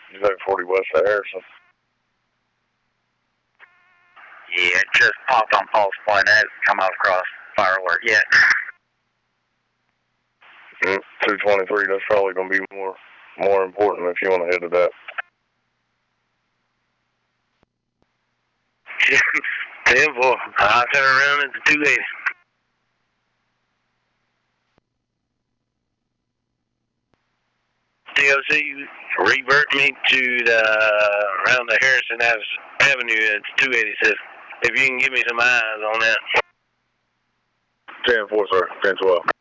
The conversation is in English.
You say 40 west of Harrison? Yeah, it just popped on Pulse Point. It hasn't come out across fire alert yet. 223, that's probably going to be more important if you want to head to that. 10-4. I'll turn around at the 280. DOC, revert me to around the Harrison Avenue at 286. If you can give me some eyes on that. 10-4, sir. 10-12.